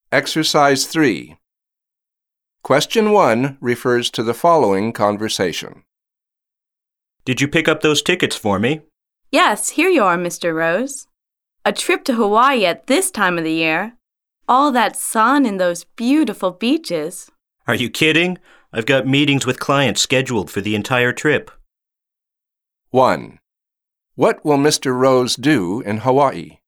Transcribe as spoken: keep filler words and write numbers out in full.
Exercise three. Question one refers to the following conversation. Did you pick up those tickets for me? Yes, here you are, Mister Rose. A trip to Hawaii at this time of the year. All that sun and those beautiful beaches. Are you kidding? I've got meetings with clients scheduled for the entire trip. one. What will Mister Rose do in Hawaii?